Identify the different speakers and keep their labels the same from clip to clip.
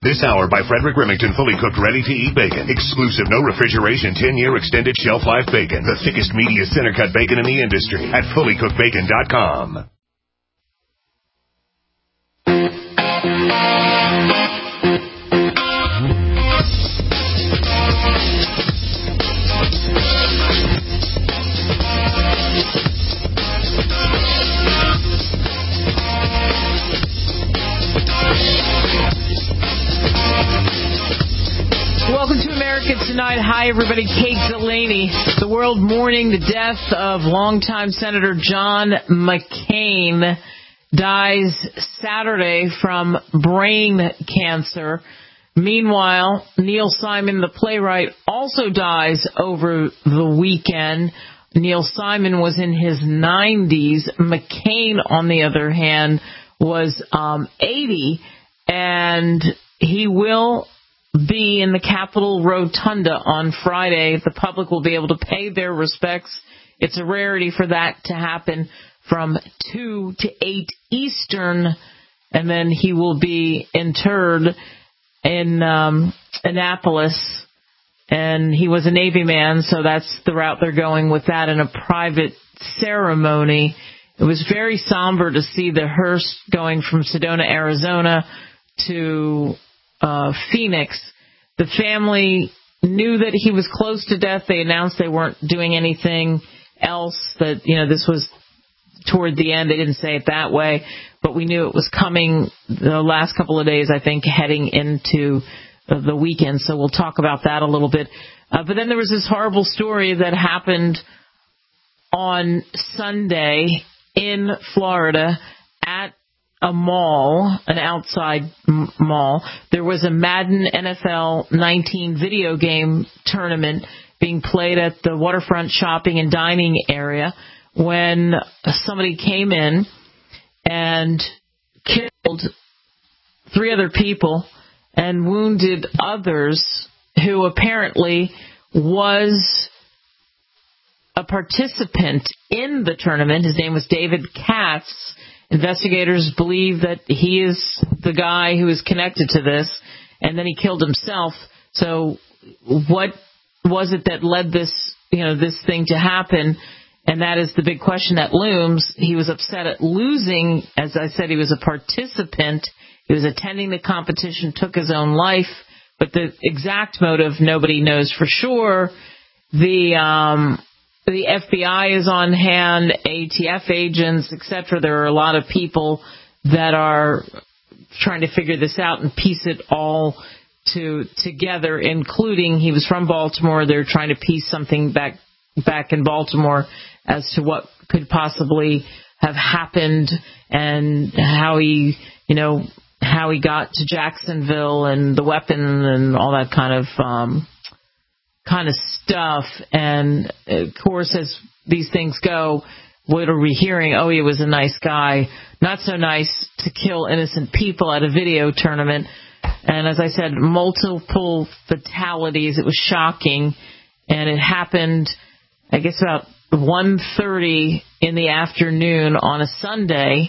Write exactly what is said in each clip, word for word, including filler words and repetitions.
Speaker 1: This hour by Frederick Remington, fully cooked, ready-to-eat bacon. Exclusive, no refrigeration, ten-year extended shelf life bacon. The thickest, meatiest, center-cut bacon in the industry at fully cooked bacon dot com.
Speaker 2: Welcome to America Tonight. Hi, everybody. Kate Delaney. The world mourning the death of longtime Senator John McCain. Dies Saturday from brain cancer. Meanwhile, Neil Simon, the playwright, also dies over the weekend. Neil Simon was in his nineties. McCain, on the other hand, was um, eighty, and he will be in the Capitol Rotunda on Friday. The public will be able to pay their respects. It's a rarity for that to happen from two to eight Eastern, and then he will be interred in um, Annapolis. And he was a Navy man, so that's the route they're going with that, in a private ceremony. It was very somber to see the hearse going from Sedona, Arizona to uh, Phoenix. The family knew that he was close to death. They announced they weren't doing anything else, that, you know, this was toward the end. They didn't say it that way, but we knew it was coming the last couple of days, I think, heading into the weekend. So we'll talk about that a little bit. Uh, but then there was this horrible story that happened on Sunday in Florida at a mall, an outside m- mall. There was a Madden N F L nineteen video game tournament being played at the waterfront shopping and dining area when somebody came in and killed three other people and wounded others, who apparently was a participant in the tournament. His name was David Katz. Investigators believe that he is the guy who is connected to this, and then he killed himself. So what was it that led this, you know, this thing to happen? And that is the big question that looms. He was upset at losing. As I said, he was a participant. He was attending the competition, took his own life. But the exact motive, nobody knows for sure. The um, the F B I is on hand, A T F agents, et cetera. There are a lot of people that are trying to figure this out and piece it all to together, including, he was from Baltimore. They're trying to piece something back back in Baltimore as to what could possibly have happened and how he, you know, how he got to Jacksonville and the weapon and all that kind of um, kind of stuff. And of course, as these things go, what are we hearing? Oh, he was a nice guy. Not so nice to kill innocent people at a video tournament. And as I said, multiple fatalities. It was shocking. And it happened, I guess, about one thirty in the afternoon on a Sunday,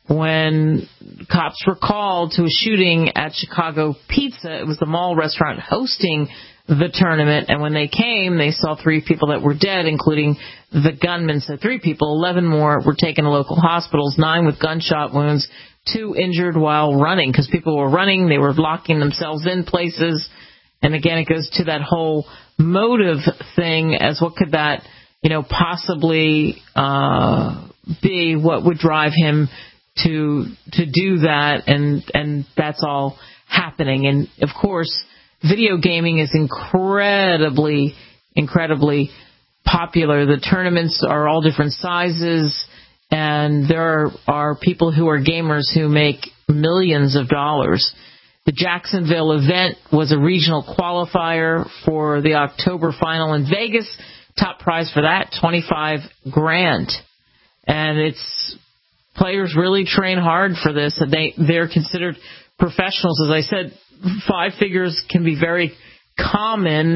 Speaker 2: when cops were called to a shooting at Chicago Pizza. It was the mall restaurant hosting the tournament, and when they came, they saw three people that were dead, including the gunman. So three people, eleven more were taken to local hospitals, nine with gunshot wounds, two injured while running, because people were running, they were locking themselves in places. And again, it goes to that whole motive thing, as what could that, you know, possibly uh, be, what would drive him to to do that, and and that's all happening. And of course, video gaming is incredibly, incredibly popular. The tournaments are all different sizes, and there are, are people who are gamers who make millions of dollars. The Jacksonville event was a regional qualifier for the October final in Vegas. Top prize for that, twenty-five grand. And it's, players really train hard for this, and they, they're considered professionals. As I said, five figures can be very common,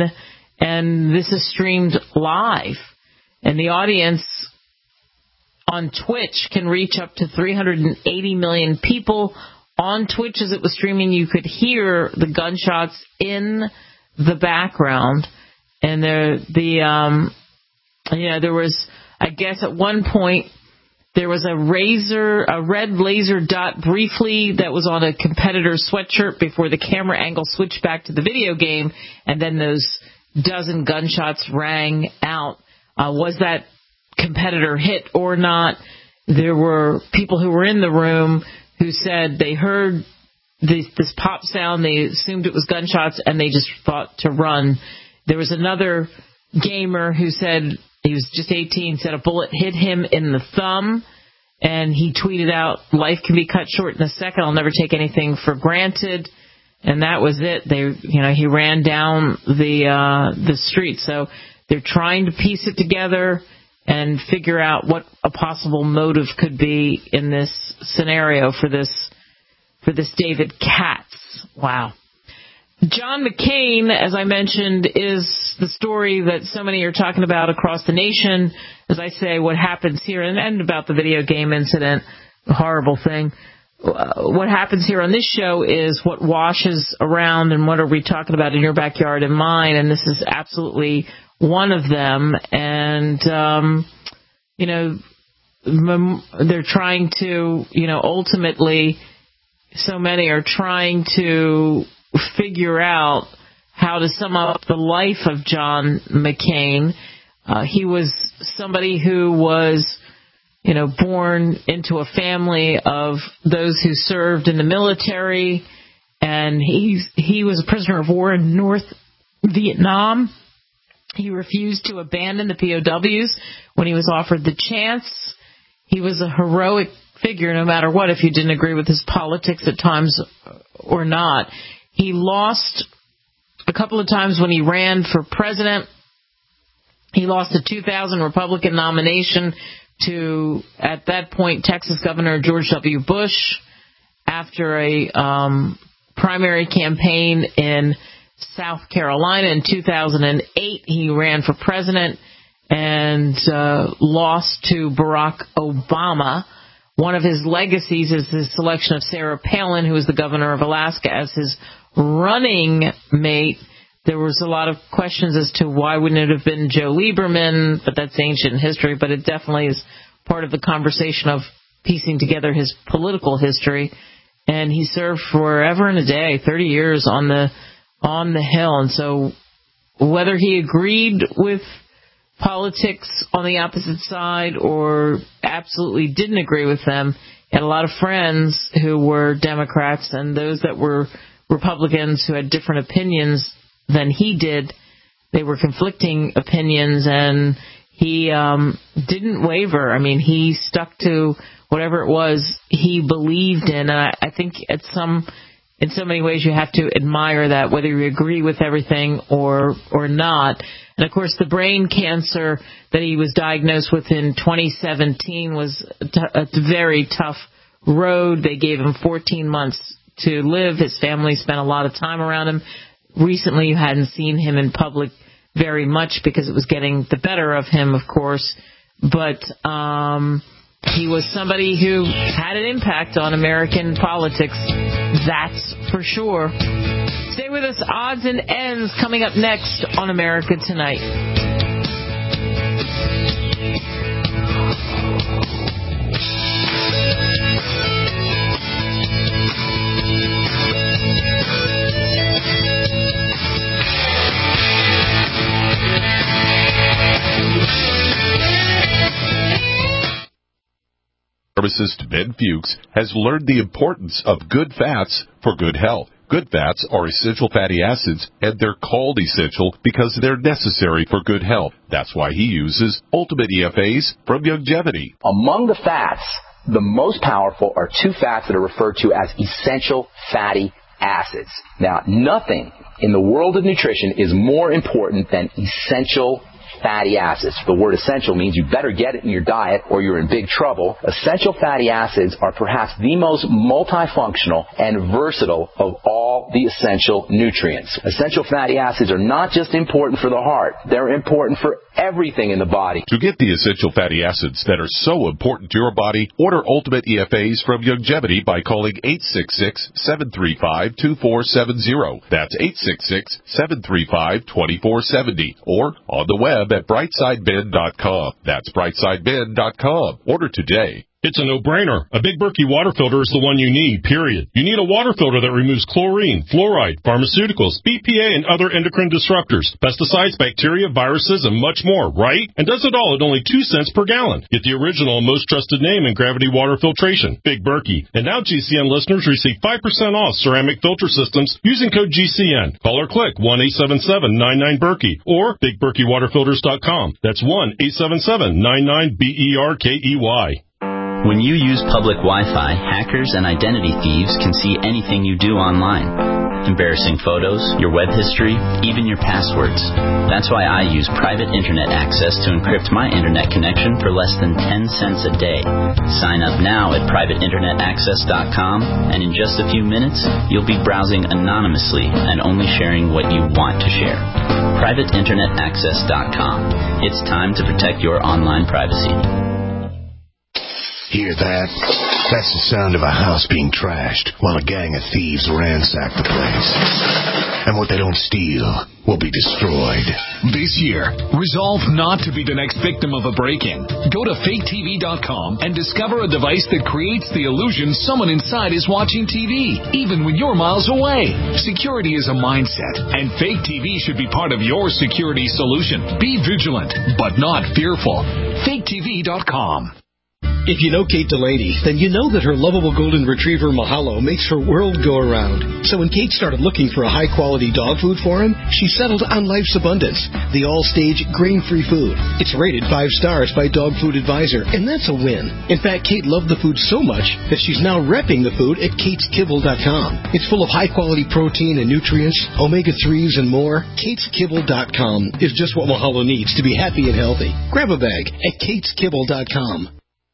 Speaker 2: and this is streamed live. And the audience on Twitch can reach up to three hundred eighty million people on Twitch as it was streaming, you could hear the gunshots in the background. And there, the, um, you know, there was, I guess at one point, there was a razor, a red laser dot briefly that was on a competitor's sweatshirt before the camera angle switched back to the video game, and then those dozen gunshots rang out. Uh, was that competitor hit or not? There were people who were in the room who said they heard this, this pop sound, they assumed it was gunshots, and they just thought to run. There was another gamer who said, he was just eighteen, said a bullet hit him in the thumb, and he tweeted out, "Life can be cut short in a second. I'll never take anything for granted." And that was it. They, you know, he ran down the uh, the street. So they're trying to piece it together and figure out what a possible motive could be in this scenario for this for this David Katz. Wow. John McCain, as I mentioned, is the story that so many are talking about across the nation. As I say, what happens here, and, and about the video game incident, a horrible thing. Uh, what happens here on this show is what washes around, and what are we talking about in your backyard and mine, and this is absolutely one of them. And, um, you know, they're trying to, you know, ultimately, so many are trying to figure out how to sum up the life of John McCain. Uh, he was somebody who was, you know, born into a family of those who served in the military, and he he was a prisoner of war in North Vietnam. He refused to abandon the P O Ws when he was offered the chance. He was a heroic figure, no matter what, if you didn't agree with his politics at times or not. He lost a couple of times when he ran for president. He lost the two thousand Republican nomination to, at that point, Texas Governor George W. Bush after a um, primary campaign in South Carolina. In two thousand eight, he ran for president and uh, lost to Barack Obama. One of his legacies is his selection of Sarah Palin, who was the governor of Alaska, as his running mate. There was a lot of questions as to why wouldn't it have been Joe Lieberman, but that's ancient history, but it definitely is part of the conversation of piecing together his political history. And he served forever and a day, thirty years on the on the Hill. And so whether he agreed with politics on the opposite side or absolutely didn't agree with them, he had a lot of friends who were Democrats, and those that were Republicans who had different opinions than he did. They were conflicting opinions, and he um, didn't waver. I mean, he stuck to whatever it was he believed in. And I, I think at some, in so many ways, you have to admire that, whether you agree with everything or or not. And of course, the brain cancer that he was diagnosed with in twenty seventeen was a, t- a very tough road. They gave him fourteen months to live. His family spent a lot of time around him. Recently, you hadn't seen him in public very much because it was getting the better of him, of course. But um, he was somebody who had an impact on American politics, that's for sure. Stay with us. Odds and Ends coming up next on America Tonight.
Speaker 3: Pharmacist Ben Fuchs has learned the importance of good fats for good health. Good fats are essential fatty acids, and they're called essential because they're necessary for good health. That's why he uses Ultimate E F As from Youngevity.
Speaker 4: Among the fats, the most powerful are two fats that are referred to as essential fatty acids. Now, nothing in the world of nutrition is more important than essential fatty acids. The word essential means you better get it in your diet or you're in big trouble. Essential fatty acids are perhaps the most multifunctional and versatile of all the essential nutrients. Essential fatty acids are not just important for the heart. They're important for everything in the body.
Speaker 3: To get the essential fatty acids that are so important to your body, order Ultimate E F As from Youngevity by calling eight six six, seven three five, two four seven zero. That's eight six six, seven three five, two four seven zero. Or on the web at brightside ben dot com. That's brightside ben dot com. Order today.
Speaker 5: It's a no-brainer. A Big Berkey water filter is the one you need, period. You need a water filter that removes chlorine, fluoride, pharmaceuticals, B P A, and other endocrine disruptors, pesticides, bacteria, viruses, and much more, right? And does it all at only two cents per gallon. Get the original and most trusted name in gravity water filtration, Big Berkey. And now G C N listeners receive five percent off ceramic filter systems using code G C N. Call or click one eight seven seven, nine nine, Berkey or big berkey water filters dot com. That's one eight seven seven, nine nine, B E R K E Y.
Speaker 6: When you use public Wi-Fi, hackers and identity thieves can see anything you do online. Embarrassing photos, your web history, even your passwords. That's why I use private internet access to encrypt my internet connection for less than ten cents a day. Sign up now at private internet access dot com, and in just a few minutes, you'll be browsing anonymously and only sharing what you want to share. private internet access dot com. It's time to protect your online privacy.
Speaker 1: Hear that? That's the sound of a house being trashed while a gang of thieves ransack the place. And what they don't steal will be destroyed.
Speaker 7: This year, resolve not to be the next victim of a break-in. Go to fake T V dot com and discover a device that creates the illusion someone inside is watching T V, even when you're miles away. Security is a mindset, and Fake T V should be part of your security solution. Be vigilant, but not fearful. fake T V dot com.
Speaker 8: If you know Kate Delaney, then you know that her lovable golden retriever Mahalo makes her world go around. So when Kate started looking for a high-quality dog food for him, she settled on Life's Abundance, the all-stage grain-free food. It's rated five stars by Dog Food Advisor, and that's a win. In fact, Kate loved the food so much that she's now repping the food at kates kibble dot com. It's full of high-quality protein and nutrients, omega threes, and more. kates kibble dot com is just what Mahalo needs to be happy and healthy. Grab a bag at kates kibble dot com.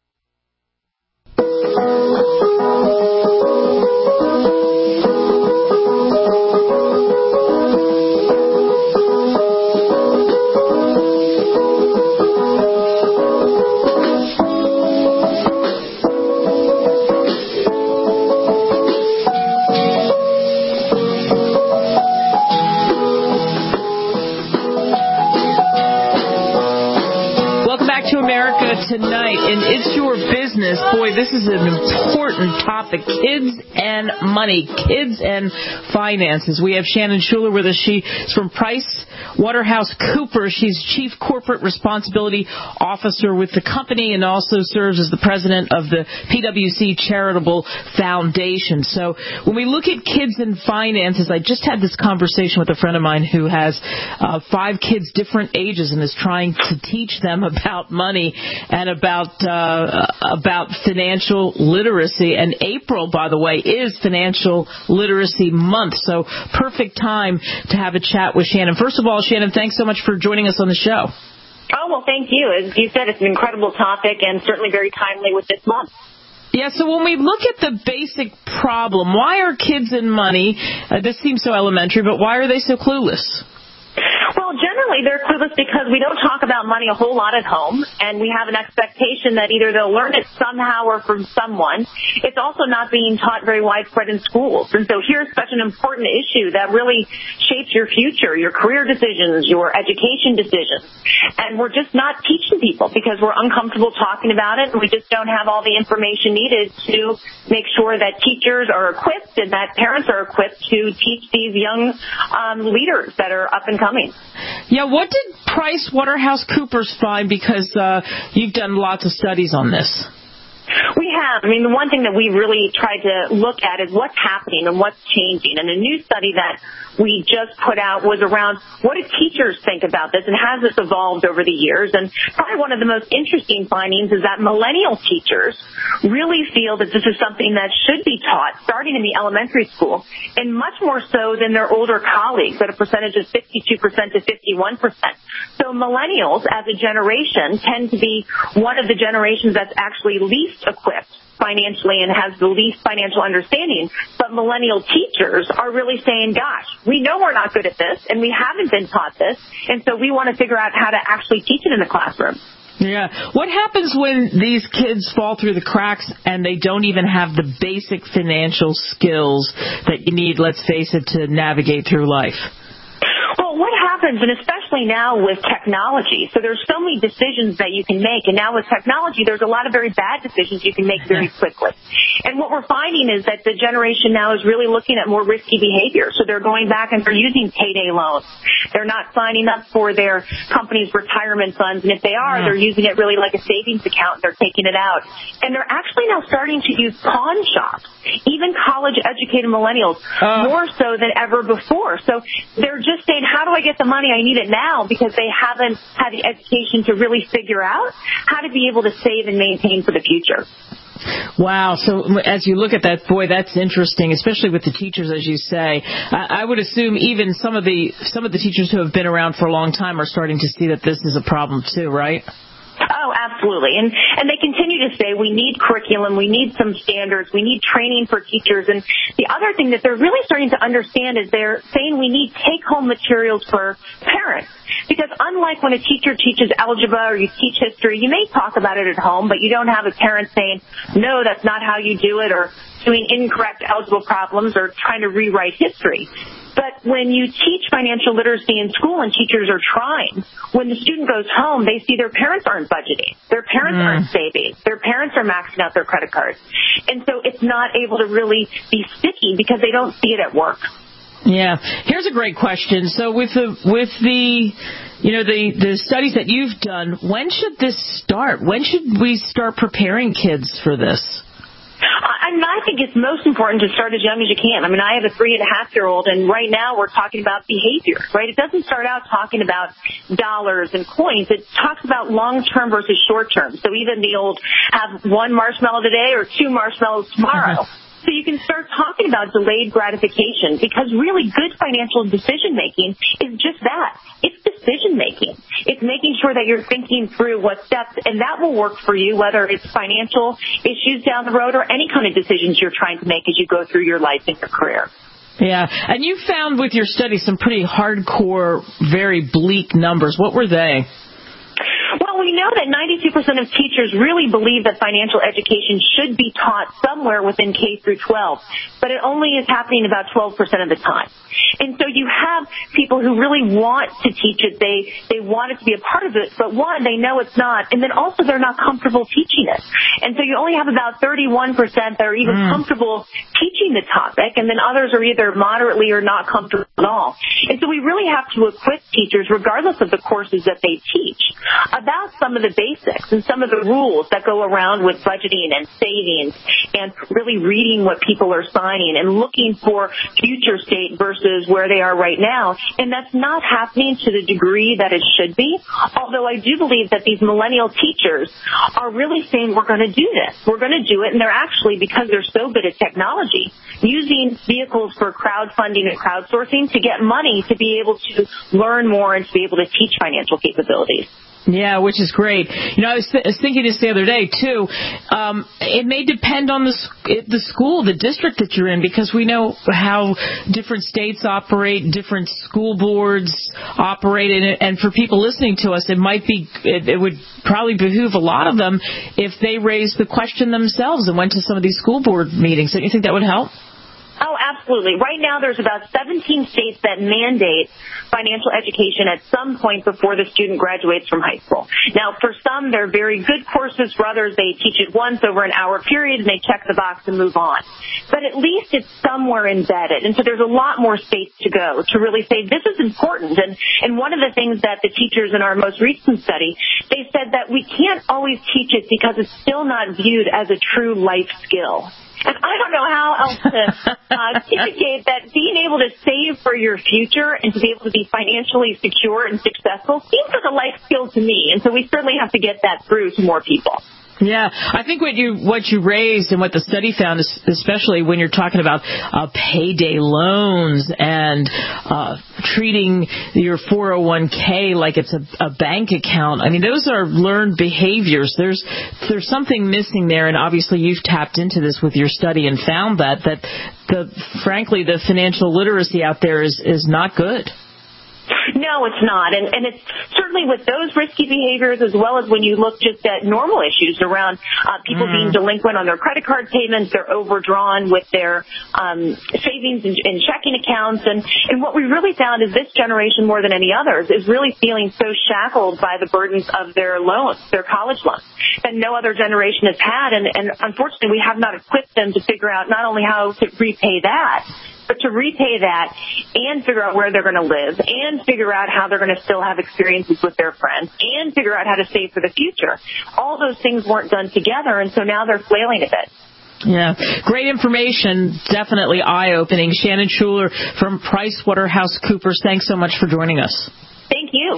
Speaker 2: Tonight, and it's your business. Boy, this is an important topic. Kids and money, kids and finances. We have Shannon Schuler with us. She's from Price Waterhouse Coopers. She's Chief Corporate Responsibility Officer with the company and also serves as the president of the P W C Charitable Foundation. So when we look at kids and finances, I just had this conversation with a friend of mine who has uh, five kids different ages and is trying to teach them about money and about uh, about financial literacy. And April, by the way, is Financial Literacy Month, so perfect time to have a chat with Shannon. First of all, Shannon, thanks so much for joining us on the show.
Speaker 9: Oh, well, thank you. As you said, it's an incredible topic and certainly very timely with this month.
Speaker 2: Yeah, so when we look at the basic problem, why are kids and money, uh, this seems so elementary, but why are they so clueless?
Speaker 9: Well, generally, they're clueless because we don't talk about money a whole lot at home, and we have an expectation that either they'll learn it somehow or from someone. It's also not being taught very widespread in schools. And so here's such an important issue that really shapes your future, your career decisions, your education decisions. And we're just not teaching people because we're uncomfortable talking about it, and we just don't have all the information needed to make sure that teachers are equipped and that parents are equipped to teach these young um, leaders that are up and coming.
Speaker 2: Yeah, what did Price Waterhouse Coopers find? Because uh, you've done lots of studies on this.
Speaker 9: We have. I mean, the one thing that we really tried to look at is what's happening and what's changing. And a new study that we just put out was around what do teachers think about this and has this evolved over the years. And probably one of the most interesting findings is that millennial teachers really feel that this is something that should be taught starting in the elementary school, and much more so than their older colleagues at a percentage of fifty-two percent to fifty-one percent. So millennials as a generation tend to be one of the generations that's actually least equipped financially and has the least financial understanding. But millennial teachers are really saying, gosh, we know we're not good at this and we haven't been taught this, and so we want to figure out how to actually teach it in the classroom.
Speaker 2: Yeah. What happens when these kids fall through the cracks and they don't even have the basic financial skills that you need, let's face it, to navigate through life?
Speaker 9: Well, what happens, and especially now with technology, so there's so many decisions that you can make, and now with technology, there's a lot of very bad decisions you can make very quickly. And what we're finding is that the generation now is really looking at more risky behavior, so they're going back and they're using payday loans. They're not signing up for their company's retirement funds, and if they are, they're using it really like a savings account, and they're taking it out. And they're actually now starting to use pawn shops, even college-educated millennials, uh. more so than ever before. So they're just saying, how do I get the money? I need it now, because they haven't had the education to really figure out how to be able to save and maintain for the future.
Speaker 2: Wow. So as you look at that, boy, that's interesting, especially with the teachers, as you say. I, I would assume even some of the some of the teachers who have been around for a long time are starting to see that this is a problem too, right?
Speaker 9: Oh, absolutely. And and they continue to say we need curriculum, we need some standards, we need training for teachers. And the other thing that they're really starting to understand is they're saying we need take-home materials for parents. Because unlike when a teacher teaches algebra or you teach history, you may talk about it at home, but you don't have a parent saying, no, that's not how you do it, or doing incorrect algebra problems or trying to rewrite history. But when you teach financial literacy in school and teachers are trying, when the student goes home, they see their parents aren't budgeting, their parents mm. aren't saving, their parents are maxing out their credit cards. And so it's not able to really be sticky because they don't see it at work.
Speaker 2: Yeah. Here's a great question. So with the, with the, you know, the, the studies that you've done, when should this start? When should we start preparing kids for this?
Speaker 9: I mean, I think it's most important to start as young as you can. I mean, I have a three and a half year old, and right now we're talking about behavior, right? It doesn't start out talking about dollars and coins. It talks about long term versus short term. So even the old have one marshmallow today or two marshmallows tomorrow. So you can start talking about delayed gratification, because really good financial decision making is just that. It's decision making. It's making sure that you're thinking through what steps, and that will work for you, whether it's financial issues down the road or any kind of decisions you're trying to make as you go through your life and your career.
Speaker 2: Yeah, and you found with your study some pretty hardcore, very bleak numbers. What were they?
Speaker 9: Well, we know that ninety-two percent of teachers really believe that financial education should be taught somewhere within K through twelve, but it only is happening about twelve percent of the time. And so you have people who really want to teach it. They they want it to be a part of it, but one, they know it's not, and then also they're not comfortable teaching it. And so you only have about thirty-one percent that are even mm. comfortable teaching the topic, and then others are either moderately or not comfortable at all. And so we really have to equip teachers, regardless of the courses that they teach, about some of the basics and some of the rules that go around with budgeting and savings and really reading what people are signing and looking for future state versus where they are right now. And that's not happening to the degree that it should be, although I do believe that these millennial teachers are really saying we're going to do this. We're going to do it, and they're actually, because they're so good at technology, using vehicles for crowdfunding and crowdsourcing to get money to be able to learn more and to be able to teach financial capabilities.
Speaker 2: Yeah, which is great. You know, I was, th- I was thinking this the other day, too. Um, it may depend on the the school, the district that you're in, because we know how different states operate, different school boards operate, and, and for people listening to us, it might be, it, it would probably behoove a lot of them if they raised the question themselves and went to some of these school board meetings. Don't you think that would help?
Speaker 9: Oh, absolutely. Right now there's about seventeen states that mandate financial education at some point before the student graduates from high school. Now, for some, they're very good courses. For others, they teach it once over an hour period and they check the box and move on. But at least it's somewhere embedded. And so there's a lot more states to go to really say this is important. And, and one of the things that the teachers in our most recent study, they said that we can't always teach it because it's still not viewed as a true life skill. And I don't know how else to uh, indicate that being able to save for your future and to be able to be financially secure and successful seems like a life skill to me. And so we certainly have to get that through to more people.
Speaker 2: Yeah, I think what you what you raised and what the study found, is, especially when you're talking about uh, payday loans and uh, treating your four oh one k like it's a, a bank account. I mean, those are learned behaviors. There's there's something missing there, and obviously you've tapped into this with your study and found that that the frankly the financial literacy out there is is not good.
Speaker 9: No, it's not. And, and it's certainly with those risky behaviors as well as when you look just at normal issues around uh, people mm. being delinquent on their credit card payments, they're overdrawn with their um, savings and, and checking accounts. And, and what we really found is this generation, more than any others, is really feeling so shackled by the burdens of their loans, their college loans, that no other generation has had. And, and unfortunately, we have not equipped them to figure out not only how to repay that, but to repay that and figure out where they're going to live and figure out how they're going to still have experiences with their friends and figure out how to save for the future. All those things weren't done together, and so now they're flailing a bit.
Speaker 2: Yeah, great information, definitely eye-opening. Shannon Schuler from PricewaterhouseCoopers, thanks so much for joining us.
Speaker 9: Thank you.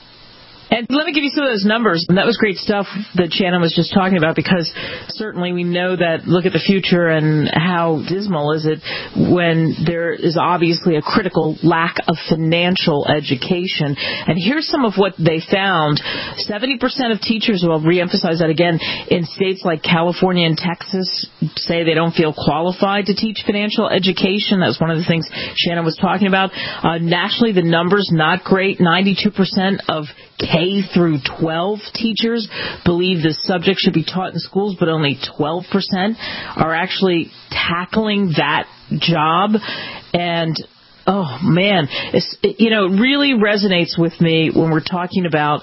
Speaker 2: And let me give you some of those numbers. And that was great stuff that Shannon was just talking about, because certainly we know that, look at the future and how dismal is it when there is obviously a critical lack of financial education. And here's some of what they found. seventy percent of teachers, well, I'll reemphasize that again, in states like California and Texas say they don't feel qualified to teach financial education. That's one of the things Shannon was talking about. Uh, nationally, the numbers not great. ninety-two percent of K through twelve teachers believe this subject should be taught in schools, but only twelve percent are actually tackling that job. And oh man, it's, you know, it really resonates with me when we're talking about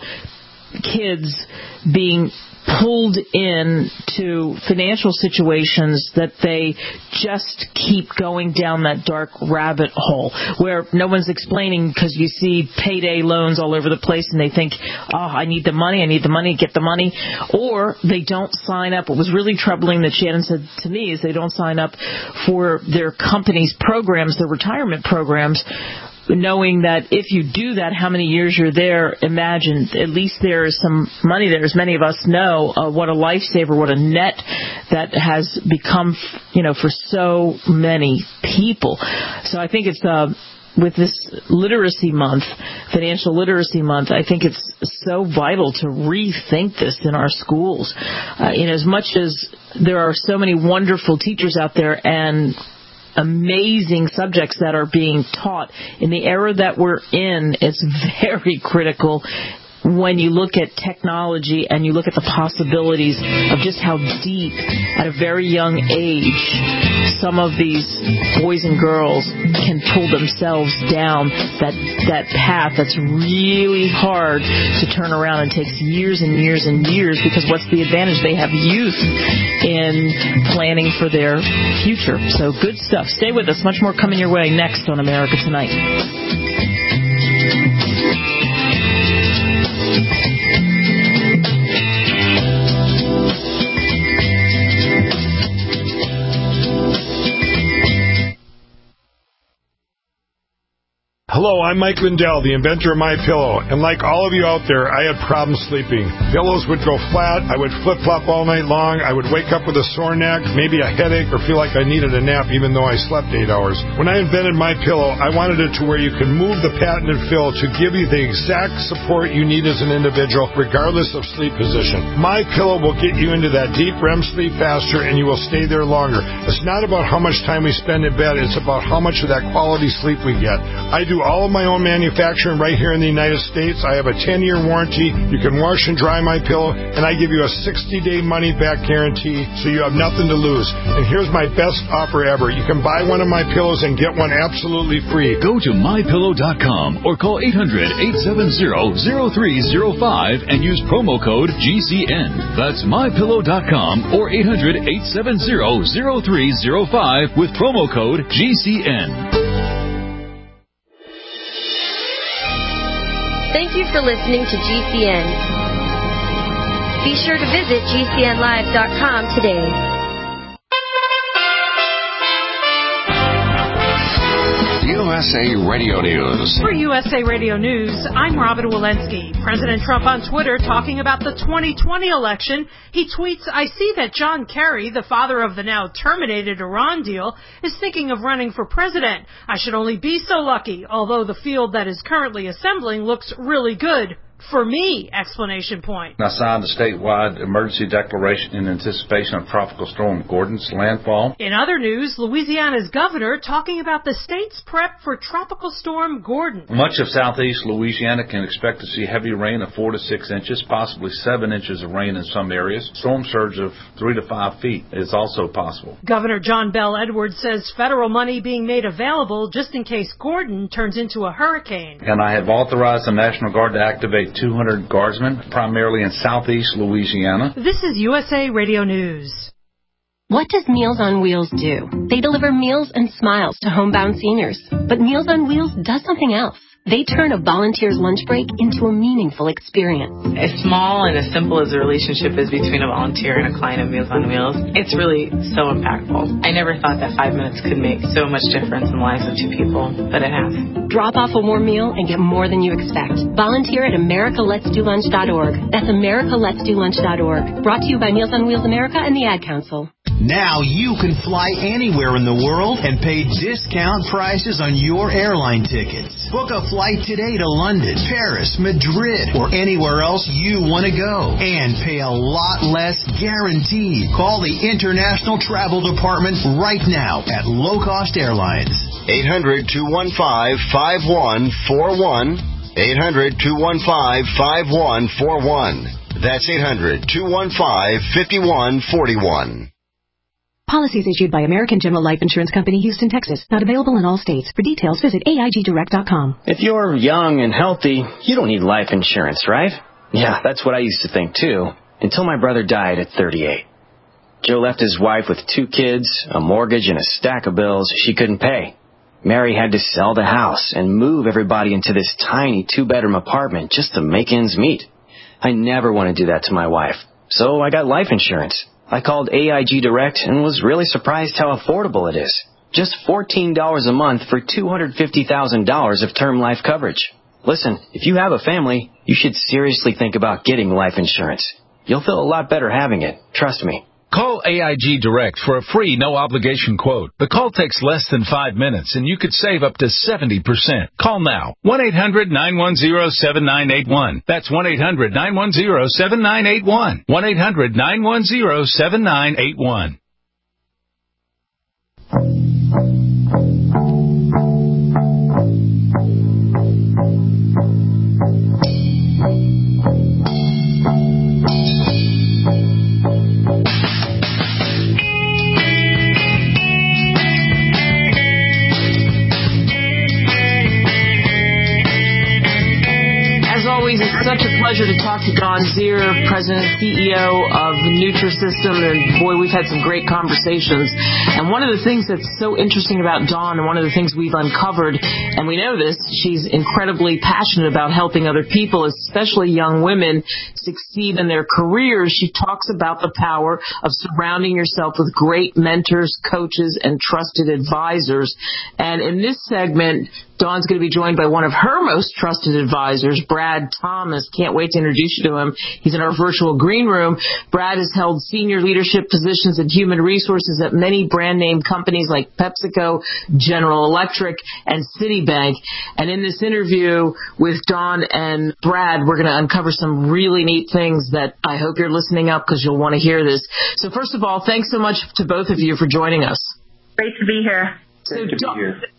Speaker 2: kids being pulled in to financial situations that they just keep going down that dark rabbit hole where no one's explaining, because you see payday loans all over the place and they think, oh, I need the money, I need the money, get the money. Or they don't sign up. What was really troubling that Shannon said to me is they don't sign up for their company's programs, their retirement programs, knowing that if you do that, how many years you're there, imagine at least there is some money there. As many of us know, uh, what a lifesaver, what a net that has become, you know, for so many people. So I think it's uh, with this literacy month, financial literacy month, I think it's so vital to rethink this in our schools. Uh, in as much as there are so many wonderful teachers out there and amazing subjects that are being taught in the era that we're in, it's very critical when you look at technology and you look at the possibilities of just how deep, at a very young age, some of these boys and girls can pull themselves down that that path that's really hard to turn around and takes years and years and years, because what's the advantage? They have youth in planning for their future. So good stuff. Stay with us. Much more coming your way next on America Tonight.
Speaker 10: Hello, I'm Mike Lindell, the inventor of MyPillow, and like all of you out there, I had problems sleeping. Pillows would go flat, I would flip-flop all night long, I would wake up with a sore neck, maybe a headache, or feel like I needed a nap even though I slept eight hours. When I invented MyPillow, I wanted it to where you can move the patented fill to give you the exact support you need as an individual, regardless of sleep position. MyPillow will get you into that deep R E M sleep faster, and you will stay there longer. It's not about how much time we spend in bed, it's about how much of that quality sleep we get. I do do all of my own manufacturing right here in the United States. I have a ten-year warranty. You can wash and dry my pillow, and I give you a sixty-day money-back guarantee, so you have nothing to lose. And here's my best offer ever. You can buy one of my pillows and get one absolutely free.
Speaker 7: Go to my pillow dot com or call eight hundred, eight seven zero, zero three zero five and use promo code G C N. That's my pillow dot com or eight hundred, eight seven zero, zero three zero five with promo code G C N.
Speaker 11: Thank you for listening to G C N. Be sure to visit G C N live dot com today.
Speaker 12: U S A Radio News.
Speaker 13: For U S A Radio News, I'm Robin Walensky. President Trump on Twitter talking about the twenty twenty election. He tweets, I see that John Kerry, the father of the now terminated Iran deal, is thinking of running for president. I should only be so lucky, although the field that is currently assembling looks really good. For me, explanation point.
Speaker 14: I signed a statewide emergency declaration in anticipation of Tropical Storm Gordon's landfall.
Speaker 13: In other news, Louisiana's governor talking about the state's prep for Tropical Storm Gordon.
Speaker 14: Much of southeast Louisiana can expect to see heavy rain of four to six inches, possibly seven inches of rain in some areas. Storm surge of three to five feet is also possible.
Speaker 13: Governor John Bell Edwards says federal money being made available just in case Gordon turns into a hurricane.
Speaker 14: And I have authorized the National Guard to activate two hundred guardsmen, primarily in southeast Louisiana.
Speaker 13: This is U S A Radio News.
Speaker 15: What does Meals on Wheels do? They deliver meals and smiles to homebound seniors. But Meals on Wheels does something else. They turn a volunteer's lunch break into a meaningful experience.
Speaker 16: As small and as simple as the relationship is between a volunteer and a client of Meals on Wheels, it's really so impactful. I never thought that five minutes could make so much difference in the lives of two people, but it has.
Speaker 15: Drop off a warm meal and get more than you expect. Volunteer at America Let's Do Lunch dot org. That's America Let's Do Lunch dot org. Brought to you by Meals on Wheels America and the Ad Council.
Speaker 17: Now you can fly anywhere in the world and pay discount prices on your airline tickets. Book a flight today to London, Paris, Madrid, or anywhere else you want to go. And pay a lot less guaranteed. Call the International Travel Department right now at Low Cost Airlines.
Speaker 18: eight hundred, two one five, five one four one. eight hundred, two one five, five one four one. That's eight hundred, two one five, five one four one.
Speaker 19: Policies issued by American General Life Insurance Company, Houston, Texas. Not available in all states. For details, visit A I G direct dot com.
Speaker 20: If you're young and healthy, you don't need life insurance, right? Yeah, that's what I used to think, too. Until my brother died at thirty-eight. Joe left his wife with two kids, a mortgage, and a stack of bills she couldn't pay. Mary had to sell the house and move everybody into this tiny two-bedroom apartment just to make ends meet. I never want to do that to my wife, so I got life insurance. I called A I G Direct and was really surprised how affordable it is. Just fourteen dollars a month for two hundred fifty thousand dollars of term life coverage. Listen, if you have a family, you should seriously think about getting life insurance. You'll feel a lot better having it. Trust me.
Speaker 21: Call A I G Direct for a free, no-obligation quote. The call takes less than five minutes, and you could save up to seventy percent. Call now. one eight hundred nine one zero seven nine eight one. That's one eight hundred nine one zero seven nine eight one. one eight hundred nine one zero seven nine eight one.
Speaker 2: It's such a pleasure to talk to Don Zier, President and C E O of Nutrisystem, and boy, we've had some great conversations. And one of the things that's so interesting about Dawn, and one of the things we've uncovered, and we know this, she's incredibly passionate about helping other people, especially young women, succeed in their careers. She talks about the power of surrounding yourself with great mentors, coaches, and trusted advisors. And in this segment, Dawn's going to be joined by one of her most trusted advisors, Brad Thomas. Can't wait to introduce you to him. He's in our virtual green room. Brad has held senior leadership positions in human resources at many brand name companies like PepsiCo, General Electric, and Citibank. And in this interview with Dawn and Brad, we're going to uncover some really neat things that I hope you're listening up because you'll want to hear this. So first of all, thanks so much to both of you for joining us.
Speaker 9: Great to be here.
Speaker 2: So,
Speaker 14: Great to be
Speaker 2: Dawn,
Speaker 14: here.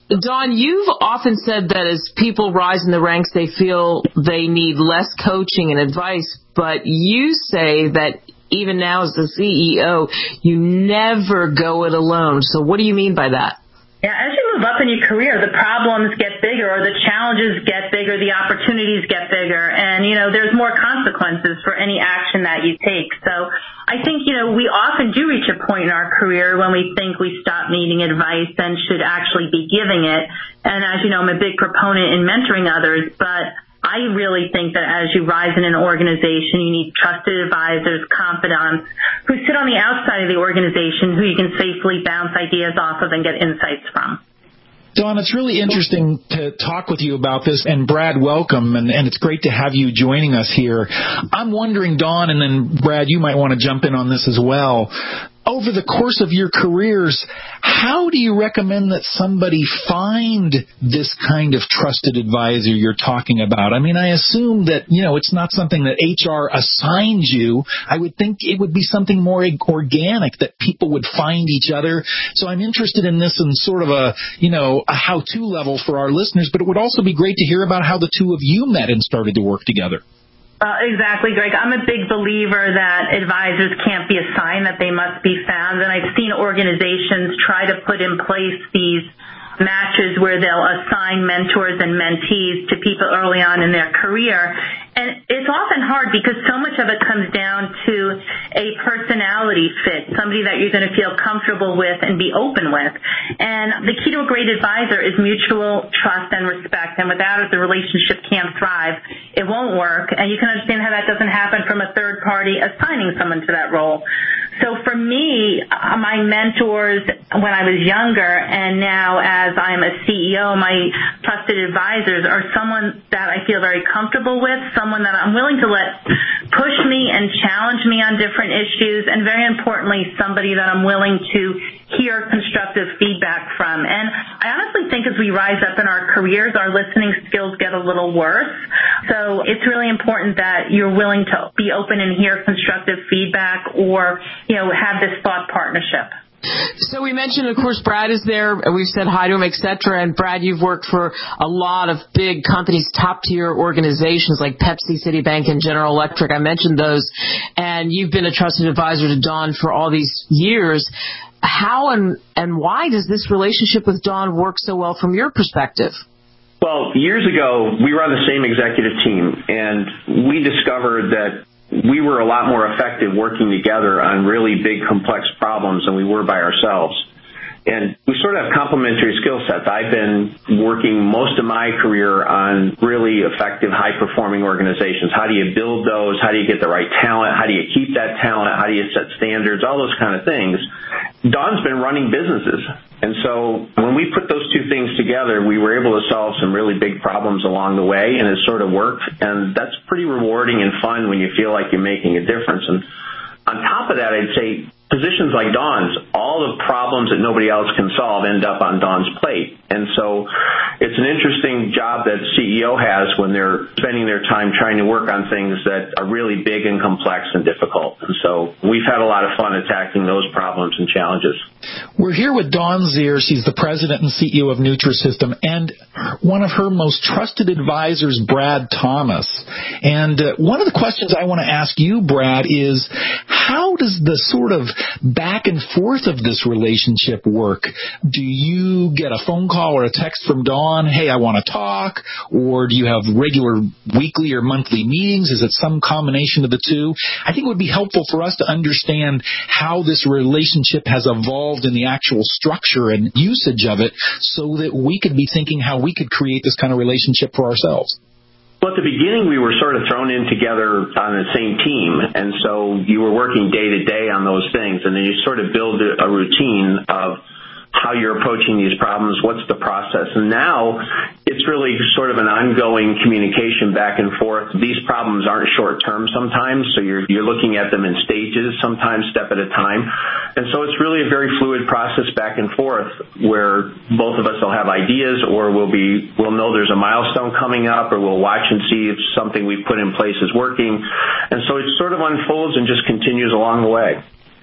Speaker 2: Dawn, you've often said that as people rise in the ranks, they feel they need less coaching and advice, but you say that even now as the C E O, you never go it alone. So what do you mean by that?
Speaker 9: Yeah, as you move up in your career, the problems get bigger, or the challenges get bigger, the opportunities get bigger, and, you know, there's more consequences for any action that you take. So I think, you know, we often do reach a point in our career when we think we stop needing advice and should actually be giving it. And as you know, I'm a big proponent in mentoring others, but I really think that as you rise in an organization, you need trusted advisors, confidants, who sit on the outside of the organization, who you can safely bounce ideas off of and get insights from.
Speaker 4: Dawn, it's really interesting to talk with you about this, and Brad, welcome, and, and it's great to have you joining us here. I'm wondering, Dawn, and then Brad, you might want to jump in on this as well. Over the course of your careers, how do you recommend that somebody find this kind of trusted advisor you're talking about? I mean, I assume that, you know, it's not something that H R assigns you. I would think it would be something more organic, that people would find each other. So I'm interested in this in sort of a, you know, a how-to level for our listeners, but it would also be great to hear about how the two of you met and started to work together.
Speaker 9: Uh, exactly, Greg. I'm a big believer that advisors can't be assigned, that they must be found. And I've seen organizations try to put in place these matches where they'll assign mentors and mentees to people early on in their career. And it's often hard because so much of it comes down to a personality fit, somebody that you're going to feel comfortable with and be open with. And the key to a great advisor is mutual trust and respect. And without it, the relationship can't thrive. It won't work. And you can understand how that doesn't happen from a third party assigning someone to that role. So for me, my mentors when I was younger and now as I'm a C E O, my trusted advisors are someone that I feel very comfortable with, someone that I'm willing to let push me and challenge me on different issues, and very importantly, somebody that I'm willing to hear constructive feedback from. And I honestly think as we rise up in our careers, our listening skills get a little worse. So it's really important that you're willing to be open and hear constructive feedback, or, you know, have this thought partnership.
Speaker 2: So we mentioned, of course, Brad is there. We've said hi to him, et cetera. And Brad, you've worked for a lot of big companies, top-tier organizations like Pepsi, Citibank, and General Electric. I mentioned those. And you've been a trusted advisor to Dawn for all these years. How and, and why does this relationship with Dawn work so well from your perspective?
Speaker 22: Well, years ago, we were on the same executive team, and we discovered that we were a lot more effective working together on really big, complex problems than we were by ourselves. And we sort of have complementary skill sets. I've been working most of my career on really effective, high-performing organizations. How do you build those? How do you get the right talent? How do you keep that talent? How do you set standards? All those kind of things. Dawn's been running businesses. And so when we put those two things together, we were able to solve some really big problems along the way, and it sort of worked. And that's pretty rewarding and fun when you feel like you're making a difference. And on top of that, I'd say positions like Dawn's, all the problems that nobody else can solve end up on Dawn's plate. And so it's an interesting job that C E O has when they're spending their time trying to work on things that are really big and complex and difficult. And so we've had a lot of fun attacking those problems and challenges.
Speaker 4: We're here with Dawn Zier. She's the president and C E O of Nutrisystem, and one of her most trusted advisors, Brad Thomas. And uh, one of the questions I want to ask you, Brad, is how does the sort of back and forth of this relationship work? Do you get a phone call or a text from Dawn, hey, I want to talk? Or do you have regular weekly or monthly meetings? Is it some combination of the two? I think it would be helpful for us to understand how this relationship has evolved in the actual structure and usage of it so that we could be thinking how we could create this kind of relationship for ourselves.
Speaker 22: Well, at the beginning, we were sort of thrown in together on the same team, and so you were working day to day on those things, and then you sort of build a routine of how you're approaching these problems, what's the process. And now it's really sort of an ongoing communication back and forth. These problems aren't short-term sometimes, so you're you're looking at them in stages, sometimes step at a time. And so it's really a very fluid process back and forth where both of us will have ideas, or we'll be we'll know there's a milestone coming up, or we'll watch and see if something we've put in place is working. And so it sort of unfolds and just continues along the way.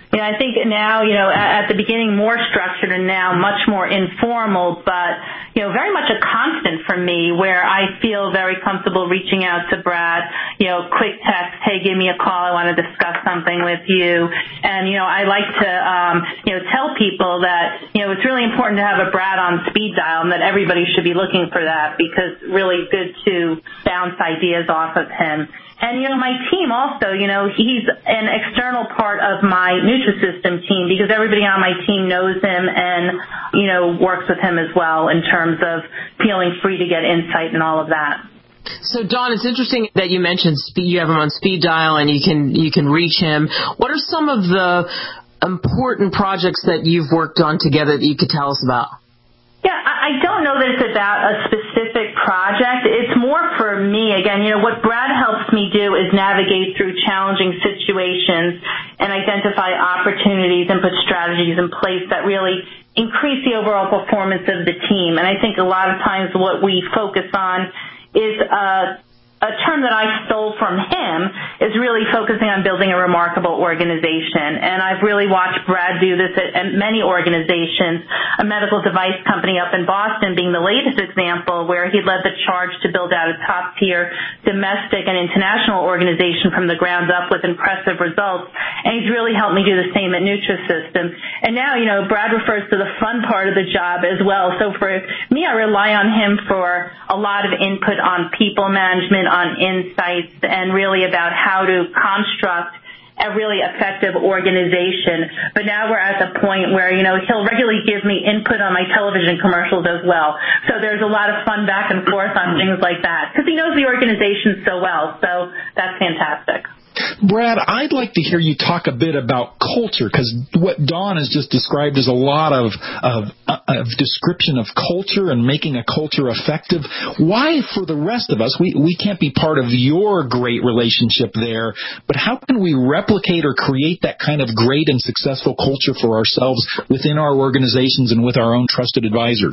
Speaker 9: You know, I think now, you know, at, at the beginning more structured and now much more informal, but, you know, very much a constant for me where I feel very comfortable reaching out to Brad, you know, quick text, hey, give me a call, I want to discuss something with you. And, you know, I like to, um, you know, tell people that, you know, it's really important to have a Brad on speed dial and that everybody should be looking for that because it's really good to bounce ideas off of him. And, you know, my team also, you know, he's an external part of my Nutrisystem team because everybody on my team knows him and, you know, works with him as well in terms of feeling free to get insight and all of that.
Speaker 2: So, Dawn, it's interesting that you mentioned speed, you have him on speed dial and you can you can reach him. What are some of the important projects that you've worked on together that you could tell us about?
Speaker 9: Yeah, I don't know that it's about a specific project. It's more for me, again, you know, what Brad helps me do is navigate through challenging situations and identify opportunities and put strategies in place that really increase the overall performance of the team. And I think a lot of times what we focus on is a A term that I stole from him is really focusing on building a remarkable organization. And I've really watched Brad do this at, at many organizations, a medical device company up in Boston being the latest example where he led the charge to build out a top-tier domestic and international organization from the ground up with impressive results. And he's really helped me do the same at Nutrisystem. And now, you know, Brad refers to the fun part of the job as well. So for me, I rely on him for a lot of input on people management, on insights, and really about how to construct a really effective organization. But now we're at the point where, you know, he'll regularly give me input on my television commercials as well. So there's a lot of fun back and forth on things like that because he knows the organization so well. So that's fantastic.
Speaker 4: Brad, I'd like to hear you talk a bit about culture, because what Dawn has just described is a lot of, of, of description of culture and making a culture effective. Why, for the rest of us, we, we can't be part of your great relationship there, but how can we replicate or create that kind of great and successful culture for ourselves within our organizations and with our own trusted advisors?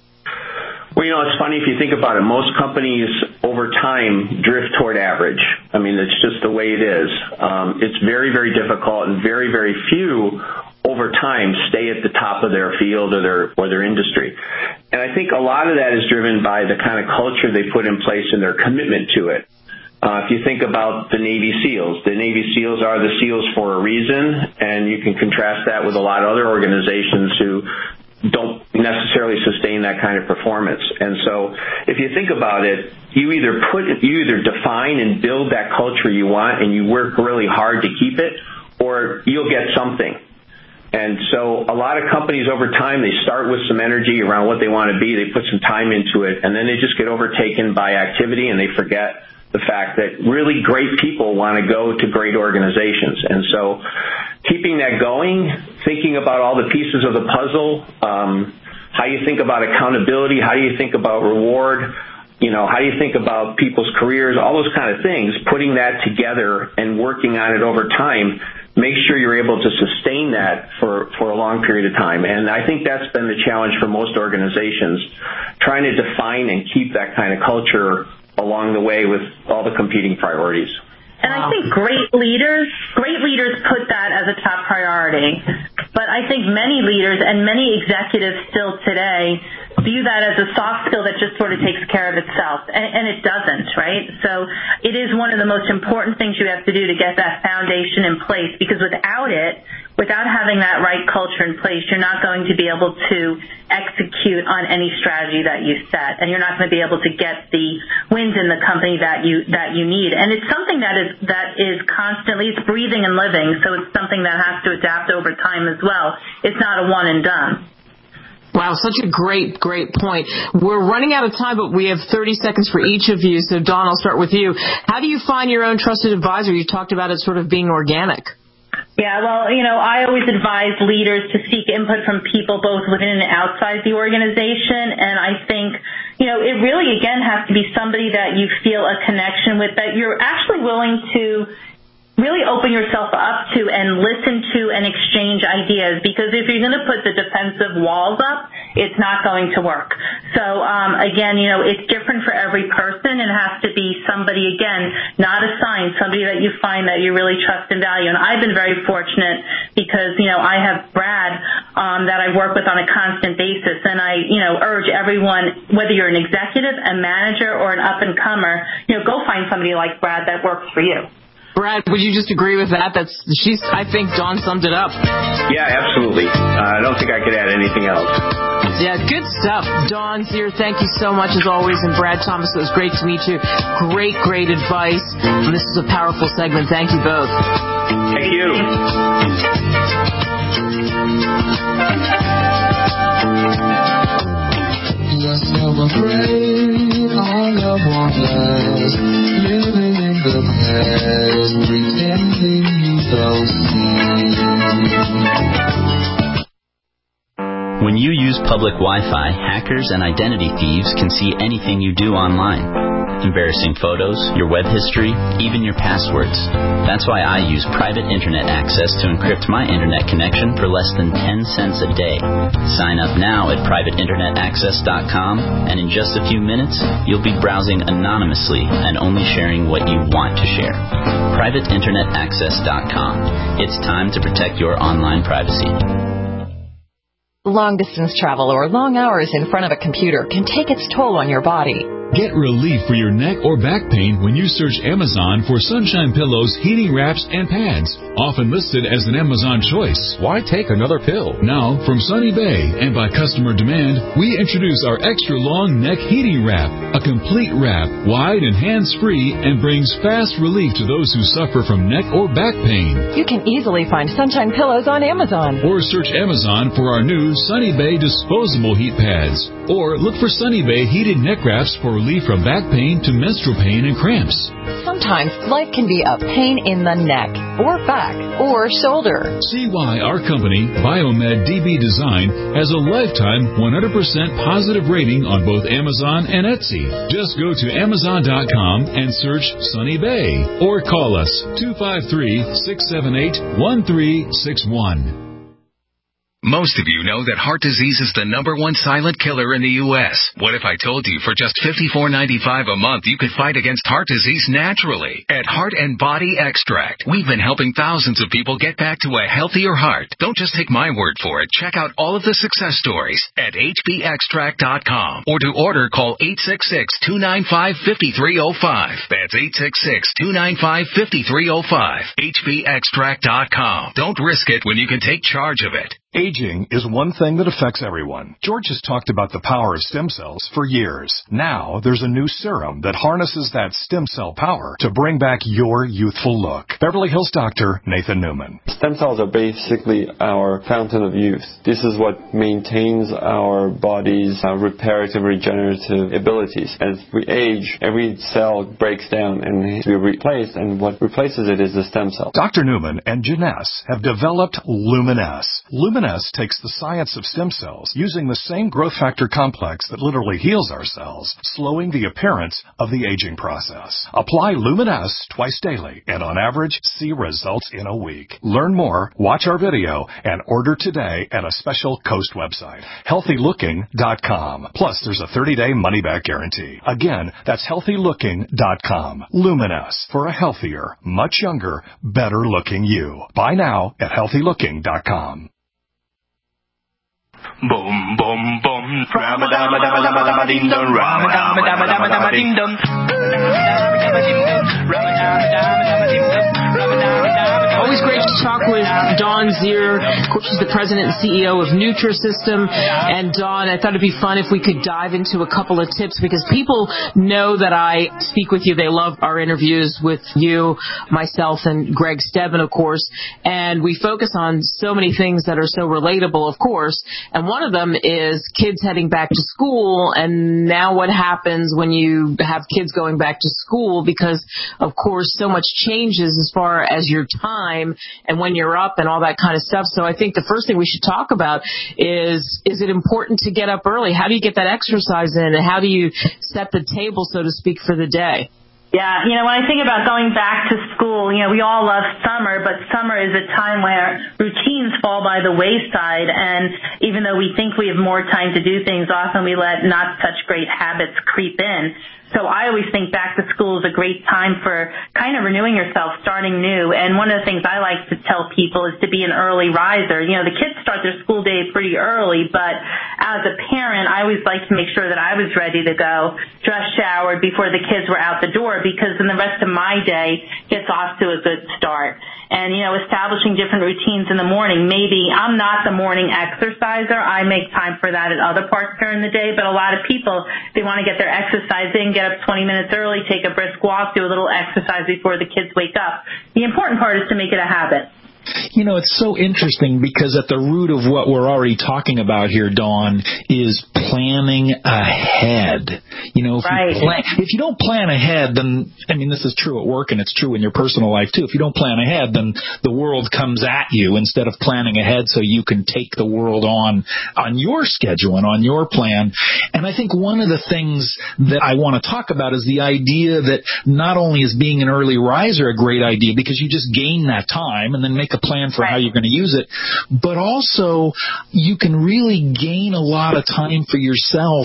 Speaker 22: Well, you know, it's funny if you think about it. Most companies over time drift toward average. I mean, it's just the way it is. Um, it's very, very difficult, and very, very few over time stay at the top of their field or their or their industry. And I think a lot of that is driven by the kind of culture they put in place and their commitment to it. Uh, if you think about the Navy SEALs, the Navy SEALs are the SEALs for a reason, and you can contrast that with a lot of other organizations who don't necessarily sustain that kind of performance. And so if you think about it, you either put, you either define and build that culture you want and you work really hard to keep it, or you'll get something. And so a lot of companies over time, they start with some energy around what they want to be. They put some time into it, and then they just get overtaken by activity and they forget the fact that really great people want to go to great organizations. And so keeping that going, thinking about all the pieces of the puzzle, um, how you think about accountability, how do you think about reward, you know, how do you think about people's careers, all those kind of things, putting that together and working on it over time, make sure you're able to sustain that for, for a long period of time. And I think that's been the challenge for most organizations, trying to define and keep that kind of culture along the way with all the competing priorities.
Speaker 9: And I think great leaders, great leaders put that as a top priority. But I think many leaders and many executives still today view that as a soft skill that just sort of takes care of itself. And, and it doesn't, right? So it is one of the most important things you have to do to get that foundation in place, because without it, without having that right culture in place, you're not going to be able to execute on any strategy that you set, and you're not going to be able to get the wins in the company that you that you need. And it's something that is that is constantly, it's breathing and living, so it's something that has to adapt over time as well. It's not a one and done.
Speaker 2: Wow, such a great, great point. We're running out of time, but we have thirty seconds for each of you. So, Dawn, I'll start with you. How do you find your own trusted advisor? You talked about it sort of being organic.
Speaker 9: Yeah, well, you know, I always advise leaders to seek input from people both within and outside the organization. And I think, you know, it really, again, has to be somebody that you feel a connection with, that you're actually willing to really open yourself up to and listen to and exchange ideas. Because if you're going to put the defensive walls up
Speaker 3: it's not going to work. So, um, again, you know, it's different for every person. It has to be somebody, again, not assigned, somebody that you find that you really trust and value. And I've been very fortunate because, you know, I have Brad um, that I work with on a constant basis. And I, you know, urge everyone, whether you're an executive, a manager, or an up-and-comer, you know, go find somebody like Brad that works for you.
Speaker 2: Brad, would you just agree with that? That's she's. I think Dawn summed it up.
Speaker 22: Yeah, absolutely. Uh, I don't think I could add anything else.
Speaker 2: Yeah, good stuff. Dawn Zier, thank you so much as always. And Brad Thomas, it was great to meet you. Great, great advice. And this is a powerful segment. Thank you both.
Speaker 22: Thank you.
Speaker 5: Just never afraid our love won't last. Living in the past, pretending you don't see.
Speaker 6: When you use public Wi-Fi, hackers and identity thieves can see anything you do online. Embarrassing photos, your web history, even your passwords. That's why I use private internet access to encrypt my internet connection for less than ten cents a day. Sign up now at private internet access dot com, and in just a few minutes, you'll be browsing anonymously and only sharing what you want to share. private internet access dot com. It's time to protect your online privacy.
Speaker 23: Long-distance travel or long hours in front of a computer can take its toll on your body.
Speaker 24: Get relief for your neck or back pain when you search Amazon for Sunshine Pillows, heating wraps, and pads. Often listed as an Amazon choice. Why take another pill? Now, from Sunny Bay and by customer demand, we introduce our extra long neck heating wrap. A complete wrap, wide and hands-free, and brings fast relief to those who suffer from neck or back pain.
Speaker 23: You can easily find Sunshine Pillows on Amazon.
Speaker 24: Or search Amazon for our new Sunny Bay disposable heat pads. Or look for Sunny Bay heated neck wraps for relief from back pain to menstrual pain and cramps.
Speaker 23: Sometimes life can be a pain in the neck, or back, or shoulder.
Speaker 24: See why our company, Biomed D B Design, has a lifetime one hundred percent positive rating on both Amazon and Etsy. Just go to amazon dot com and search Sunny Bay, or call us two five three, six seven eight, one three six one.
Speaker 25: Most of you know that heart disease is the number one silent killer in the U S What if I told you for just fifty-four ninety-five a month you could fight against heart disease naturally? At Heart and Body Extract, we've been helping thousands of people get back to a healthier heart. Don't just take my word for it. Check out all of the success stories at h b extract dot com. Or to order, call eight six six, two nine five, five three zero five. That's eight six six, two nine five, five three zero five. h b extract dot com. Don't risk it when you can take charge of it.
Speaker 26: Aging is one thing that affects everyone. George has talked about the power of stem cells for years. Now, there's a new serum that harnesses that stem cell power to bring back your youthful look. Beverly Hills doctor Nathan Newman.
Speaker 27: Stem cells are basically our fountain of youth. This is what maintains our body's uh, reparative, regenerative abilities. As we age, every cell breaks down and needs to be replaced, and what replaces it is the stem cell.
Speaker 26: Doctor Newman and Janess have developed Luminess. Luminess takes the science of stem cells using the same growth factor complex that literally heals our cells, slowing the appearance of the aging process. Apply Luminess twice daily and on average see results in a week. Learn more, watch our video, and order today at a special Coast website, healthy looking dot com. Plus, there's a thirty-day money-back guarantee. Again, that's healthy looking dot com. Luminess, for a healthier, much younger, better-looking you. Buy now at healthy looking dot com.
Speaker 5: Boom, boom, boom. Rama dama dama dama dama ding dong. Rama dama dama dama dama ding dong.
Speaker 2: Always great to talk with Dawn Zier. Of course, she's the president and C E O of Nutrisystem. And Dawn, I thought it'd be fun if we could dive into a couple of tips, because people know that I speak with you. They love our interviews with you, myself, and Greg Stedman, of course. And we focus on so many things that are so relatable, of course. And one of them is kids heading back to school, and now what happens when you have kids going back to school, because, of course, so much changes as far as your time and when you're up and all that kind of stuff. So I think the first thing we should talk about is, is it important to get up early? How do you get that exercise in, and how do you set the table, so to speak, for the day?
Speaker 3: Yeah, you know, when I think about going back to school, you know, we all love summer, but summer is a time where routines fall by the wayside, and even though we think we have more time to do things, often we let not such great habits creep in. So I always think back to school is a great time for kind of renewing yourself, starting new. And one of the things I like to tell people is to be an early riser. You know, the kids start their school day pretty early, but as a parent, I always like to make sure that I was ready to go, dressed, showered before the kids were out the door, because then the rest of my day gets off to a good start. And, you know, establishing different routines in the morning. Maybe I'm not the morning exerciser. I make time for that at other parts during the day. But a lot of people, they want to get their exercise in, get up twenty minutes early, take a brisk walk, do a little exercise before the kids wake up. The important part is to make it a habit.
Speaker 4: You know, it's so interesting because at the root of what we're already talking about here, Dawn, is planning ahead. You know, if,
Speaker 3: right.
Speaker 4: you plan, if you don't plan ahead, then, I mean, this is true at work and it's true in your personal life too. If you don't plan ahead, then the world comes at you instead of planning ahead so you can take the world on, on your schedule and on your plan. And I think one of the things that I want to talk about is the idea that not only is being an early riser a great idea because you just gain that time and then make a plan for how you're going to use it, but also you can really gain a lot of time for yourself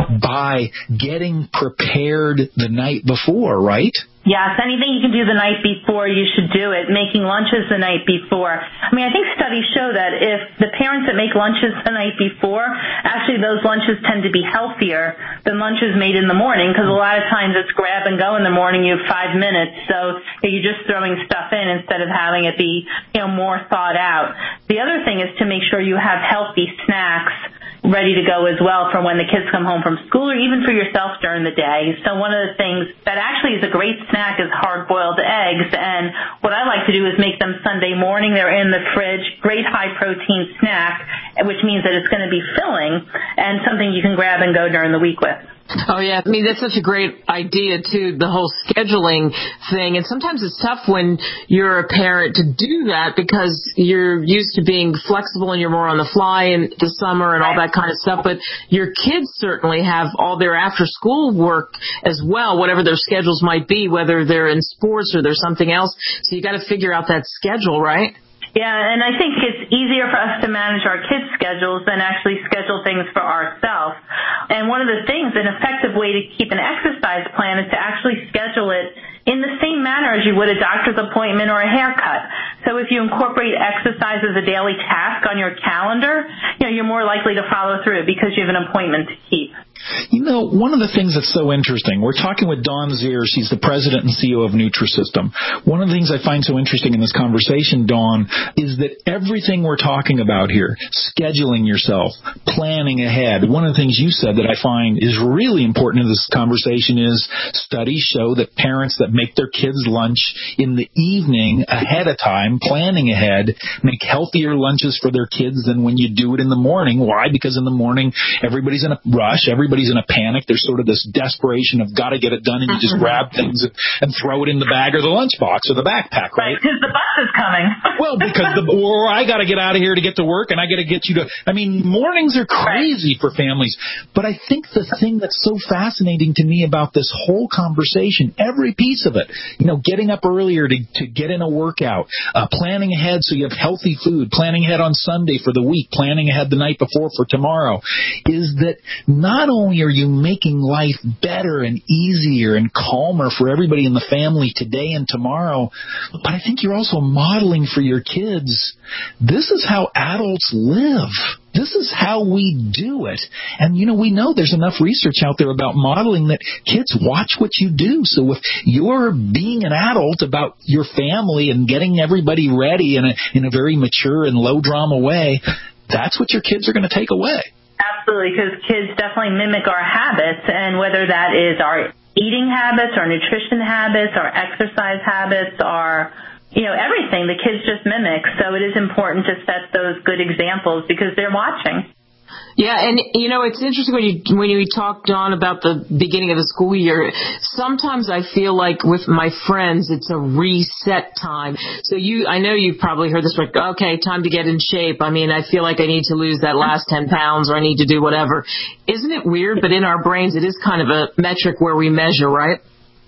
Speaker 4: by getting prepared the night before, right?
Speaker 3: Yes, anything you can do the night before, you should do it. Making lunches the night before. I mean, I think studies show that if the parents that make lunches the night before, actually those lunches tend to be healthier than lunches made in the morning, because a lot of times it's grab and go in the morning. You have five minutes, so you're just throwing stuff in instead of having it be, you know, more thought out. The other thing is to make sure you have healthy snacks ready to go as well for when the kids come home from school, or even for yourself during the day. So one of the things that actually is a great snack is hard-boiled eggs, and what I like to do is make them Sunday morning. They're in the fridge, great high-protein snack, which means that it's going to be filling and something you can grab and go during the week with.
Speaker 2: Oh, yeah. I mean, that's such a great idea, too, the whole scheduling thing. And sometimes it's tough when you're a parent to do that because you're used to being flexible and you're more on the fly in the summer and all that kind of stuff. But your kids certainly have all their after-school work as well, whatever their schedules might be, whether they're in sports or there's something else. So you got to figure out that schedule, right?
Speaker 3: Yeah, and I think it's easier for us to manage our kids' schedules than actually schedule things for ourselves. And one of the things, an effective way to keep an exercise plan is to actually schedule it in the same manner as you would a doctor's appointment or a haircut. So if you incorporate exercise as a daily task on your calendar, you know, you're more likely to follow through because you have an appointment to keep.
Speaker 4: You know, one of the things that's so interesting, we're talking with Dawn Zier. She's the president and C E O of Nutrisystem. One of the things I find so interesting in this conversation, Dawn, is that everything we're talking about here, scheduling yourself, planning ahead, one of the things you said that I find is really important in this conversation is studies show that parents that make their kids lunch in the evening ahead of time, planning ahead, make healthier lunches for their kids than when you do it in the morning. Why? Because in the morning, everybody's in a rush, everybody's in a panic. There's sort of this desperation of got to get it done, and you just grab things and, and throw it in the bag or the lunchbox or the backpack, right?
Speaker 3: Because the bus is coming.
Speaker 4: Well, because the, or I got to get out of here to get to work, and I got to get you to, I mean, mornings are crazy for families. But I think the thing that's so fascinating to me about this whole conversation, every piece of it, you know, getting up earlier to, to get in a workout, uh, planning ahead so you have healthy food, planning ahead on Sunday for the week, planning ahead the night before for tomorrow, is that not only are you making life better and easier and calmer for everybody in the family today and tomorrow, but I think you're also modeling for your kids, this is how adults live. This is how we do it. And, you know, we know there's enough research out there about modeling that kids watch what you do. So if you're being an adult about your family and getting everybody ready in a, in a very mature and low-drama way, that's what your kids are going to take away.
Speaker 3: Absolutely, because kids definitely mimic our habits, and whether that is our eating habits, our nutrition habits, our exercise habits, our, you know, everything, the kids just mimic. So it is important to set those good examples because they're watching.
Speaker 2: Yeah, and, you know, it's interesting when you when you talk, Dawn, about the beginning of the school year. Sometimes I feel like with my friends, it's a reset time. So you, I know you've probably heard this, like, okay, time to get in shape. I mean, I feel like I need to lose that last ten pounds or I need to do whatever. Isn't it weird? But in our brains, it is kind of a metric where we measure, right?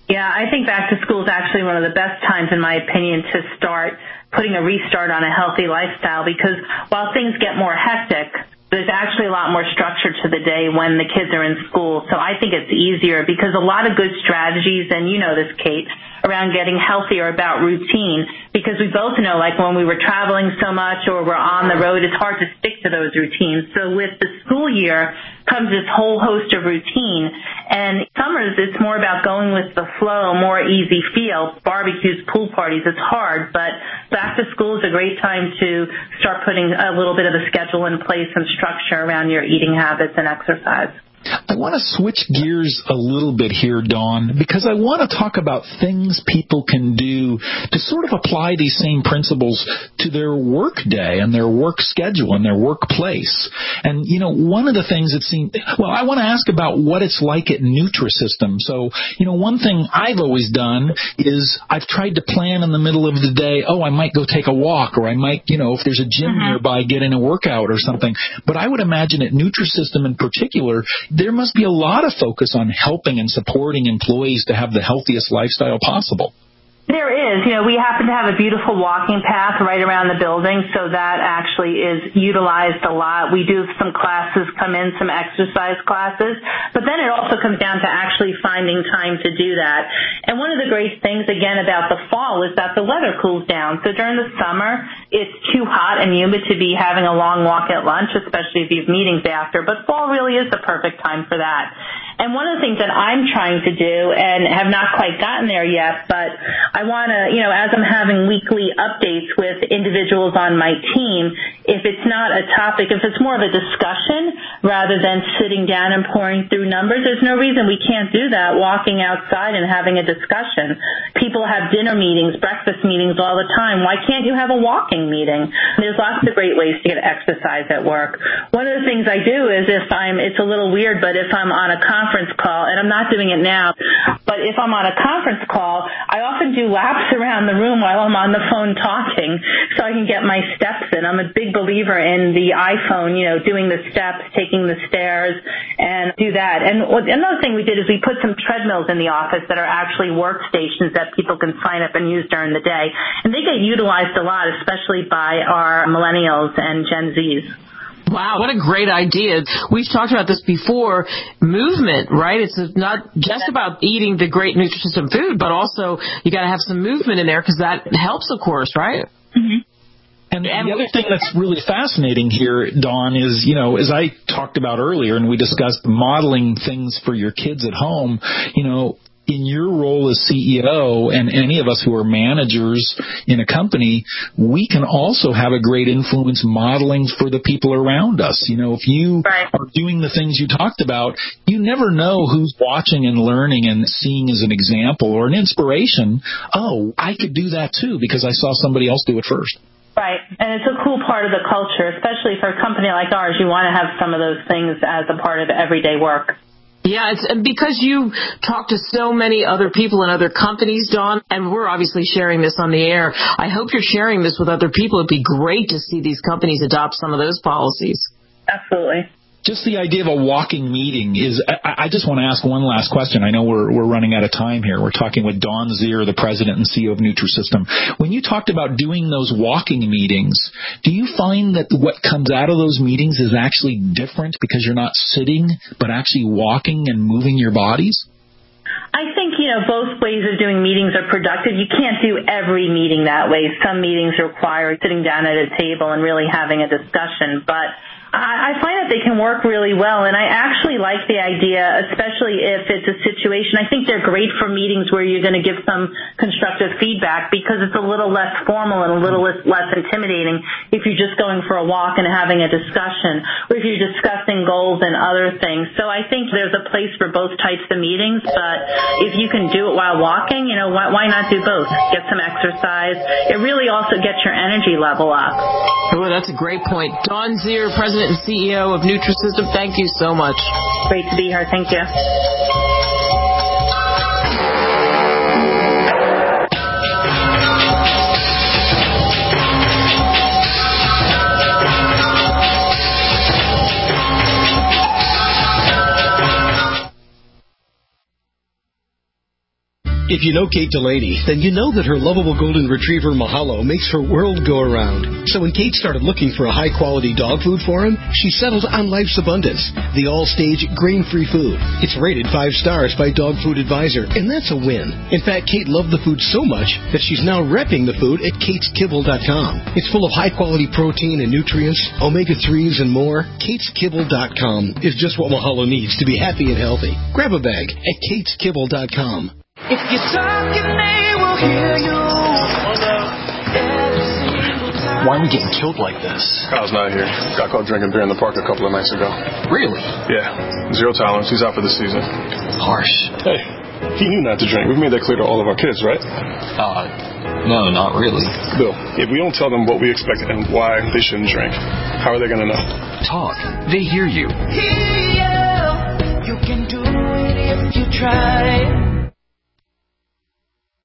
Speaker 3: Yeah, I think back to school is actually one of the best times, in my opinion, to start putting a restart on a healthy lifestyle, because while things get more hectic, there's actually a lot more structure to the day when the kids are in school. So I think it's easier, because a lot of good strategies, and you know this, Kate, around getting healthier about routine, because we both know, like when we were traveling so much or we're on the road, it's hard to stick to those routines. So with the school year comes this whole host of routine. And summers, it's more about going with the flow, more easy feel. Barbecues, pool parties, it's hard, but back to school is a great time to start putting a little bit of a schedule in place and structure around your eating habits and exercise.
Speaker 4: I want to switch gears a little bit here, Dawn, because I want to talk about things people can do to sort of apply these same principles to their work day and their work schedule and their workplace. And, you know, one of the things that seems, well, I want to ask about what it's like at Nutrisystem. So, you know, one thing I've always done is I've tried to plan in the middle of the day, oh, I might go take a walk, or I might, you know, if there's a gym uh-huh. nearby, get in a workout or something. But I would imagine at Nutrisystem in particular, there must be a lot of focus on helping and supporting employees to have the healthiest lifestyle possible.
Speaker 3: There is. You know, we happen to have a beautiful walking path right around the building, so that actually is utilized a lot. We do some classes come in, some exercise classes, but then it also comes down to actually finding time to do that. And one of the great things, again, about the fall is that the weather cools down. So during the summer, it's too hot and humid to be having a long walk at lunch, especially if you have meetings after, but fall really is the perfect time for that. And one of the things that I'm trying to do, and have not quite gotten there yet, but I want to, you know, as I'm having weekly updates with individuals on my team, if it's not a topic, if it's more of a discussion rather than sitting down and pouring through numbers, there's no reason we can't do that, walking outside and having a discussion. People have dinner meetings, breakfast meetings all the time. Why can't you have a walking meeting? There's lots of great ways to get exercise at work. One of the things I do is if I'm, it's a little weird, but if I'm on a conference call, and I'm not doing it now, but if I'm on a conference call, I often do laps around the room while I'm on the phone talking so I can get my steps in. I'm a big believer in the iPhone, you know, doing the steps, taking the stairs, and do that. And another thing we did is we put some treadmills in the office that are actually workstations that people can sign up and use during the day. And they get utilized a lot, especially by our millennials and Gen Zs.
Speaker 2: Wow, what a great idea. We've talked about this before. Movement, right? It's not just about eating the great Nutrisystem food, but also you got to have some movement in there, because that helps, of course, right?
Speaker 3: Mm-hmm.
Speaker 4: And the other thing that's really fascinating here, Dawn, is, you know, as I talked about earlier and we discussed modeling things for your kids at home, you know, in your role as C E O and any of us who are managers in a company, we can also have a great influence modeling for the people around us. You know, if you right. are doing the things you talked about, you never know who's watching and learning and seeing as an example or an inspiration. Oh, I could do that too because I saw somebody else do it first.
Speaker 3: Right. And it's a cool part of the culture, especially for a company like ours. You want to have some of those things as a part of everyday work.
Speaker 2: Yeah, it's because you talk to so many other people in other companies, Dawn, and we're obviously sharing this on the air. I hope you're sharing this with other people. It'd be great to see these companies adopt some of those policies.
Speaker 3: Absolutely.
Speaker 4: Just the idea of a walking meeting is, I, I just want to ask one last question. I know we're we're running out of time here. We're talking with Dawn Zier, the president and C E O of Nutrisystem. When you talked about doing those walking meetings, do you find that what comes out of those meetings is actually different because you're not sitting, but actually walking and moving your bodies?
Speaker 3: I think, you know, both ways of doing meetings are productive. You can't do every meeting that way. Some meetings require sitting down at a table and really having a discussion, but I find that they can work really well, and I actually like the idea, especially if it's a situation. I think they're great for meetings where you're going to give some constructive feedback because it's a little less formal and a little less, less intimidating if you're just going for a walk and having a discussion, or if you're discussing goals and other things. So I think there's a place for both types of meetings, but if you can do it while walking, you know, why, why not do both? Get some exercise. It really also gets your energy level up.
Speaker 2: Oh, that's a great point. Dawn Zier, President and C E O of Nutrisystem, thank you so much.
Speaker 3: Great to be here. Thank you.
Speaker 1: If you know Kate Delaney, then you know that her lovable golden retriever Mahalo makes her world go around. So when Kate started looking for a high-quality dog food for him, she settled on Life's Abundance, the all-stage grain-free food. It's rated five stars by Dog Food Advisor, and that's a win. In fact, Kate loved the food so much that she's now repping the food at kates kibble dot com. It's full of high-quality protein and nutrients, omega threes, and more. kates kibble dot com is just what Mahalo needs to be happy and healthy. Grab a bag at kates kibble dot com.
Speaker 5: If you're talking, they will hear you.
Speaker 7: Why are we getting killed like this?
Speaker 8: Kyle's not here. Got caught drinking beer in the park a couple of nights ago.
Speaker 7: Really?
Speaker 8: Yeah. Zero tolerance. He's out for the season.
Speaker 7: Harsh.
Speaker 8: Hey, he knew not to drink. We've made that clear to all of our kids, right?
Speaker 7: Uh, no, not really.
Speaker 8: Bill, if we don't tell them what we expect and why they shouldn't drink, how are they going to know?
Speaker 7: Talk. They hear you.
Speaker 5: Hear you. You can do it if you try.